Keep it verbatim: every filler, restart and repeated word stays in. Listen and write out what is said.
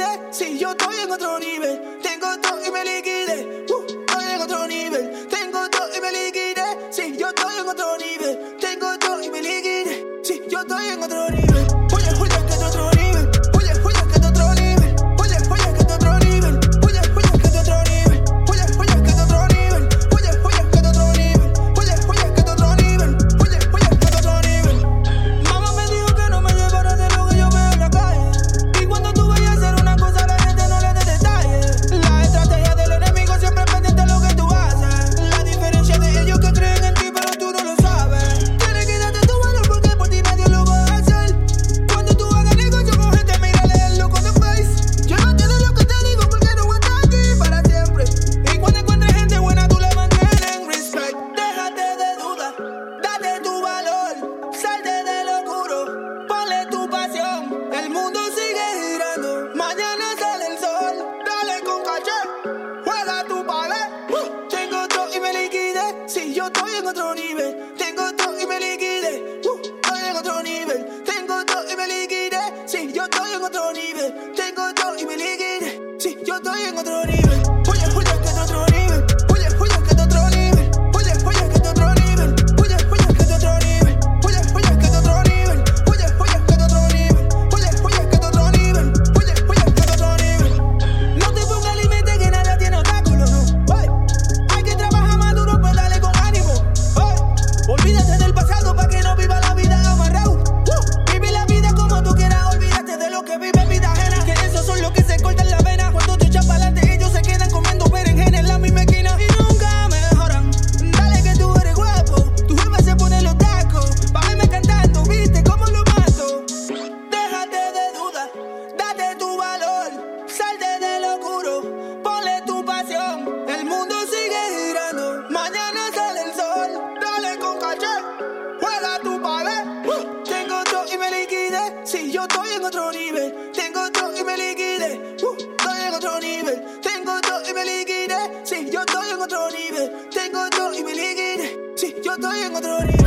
liquide. Sí, yo estoy en otro nivel. Tengo todo y me liquide. Uh, estoy en otro nivel. Tengo todo y me liquide. Sí, yo estoy en otro nivel. Tengo todo y me liquide. Sí, yo estoy en otro nivel. Oye, oye, que es otro nivel. Oye, oye, que es otro nivel. Oye, oye, que es otro nivel. Oye, oye, que es otro nivel. Oye, oye, que es otro nivel. Oye, oye, que es otro nivel. Oye, oye, que es otro nivel. Oye, oye, que es otro nivel. Mamá me dijo que no me llevara de lo que yo veo en la calle. Y cuando tú vayas a hacer una cosa, la gente no le dé detalles. La estrategia del enemigo siempre es pendiente de lo que tú haces. La diferencia de ellos que creen en ti, pero tú no lo sabes. Tienes que darte tu valor porque por ti nadie lo va a hacer. Cuando tú hagas negocio con gente, mírale el loco de face. Yo no entiendo lo que te digo porque no voy a estar aquí para siempre. Y cuando encuentres gente buena, tú le mantienes respect. Déjate de duda, date tu valor. Salte de lo oscuro, ponle tu pasión. El mundo sigue girando, mañana sale el sol. Dale con caché, juega tu pared. Uh, tengo todo y me liquide. Sí, yo estoy en otro nivel. Tengo todo y me liquide. Uh, estoy en otro nivel. Tengo todo y me liquide. Sí, yo estoy en otro nivel. Tengo todo y me liquide. Sí, yo estoy en otro nivel. Oye, oye, que es otro nivel. Oye, oye, que es otro nivel. Oye, oye, que es otro nivel. Oye, oye, que es otro nivel. Oye, oye, que es otro nivel. Oye, oye, que es otro nivel. Oye, oye, que es otro nivel. Oye, oye, que es otro nivel. No te pongas límite que nada tiene obstáculo, no. Oye, hay que trabajar más duro, pues dale con ánimo. Oye, olvídate del pasado para que no viva la vida amarrado. Uh, vive la vida como tú quieras, olvídate de lo que vive vida ajena. Que esos son los que se cortan la vena. Cuando te echas para adelante, ellos se quedan comiendo berenjena en la misma esquina. Y nunca mejoran. Dale que tú eres guapo. Tu jefa se pone los tacos. Pa' verme cantando, viste cómo lo mato. Déjate de duda, date tu valor. Salte del oscuro, ponle tu pasión. El mundo sigue girando, mañana sale el sol. Dale con caché, juega tu pared. Uh, tengo todo y me liquide. Sí, yo estoy en otro nivel. Tengo todo y me liquide. Uh, estoy en otro nivel. Tengo todo y me liquide. Sí, yo estoy en otro nivel. Tengo todo y me liquide. Sí, yo estoy en otro nivel.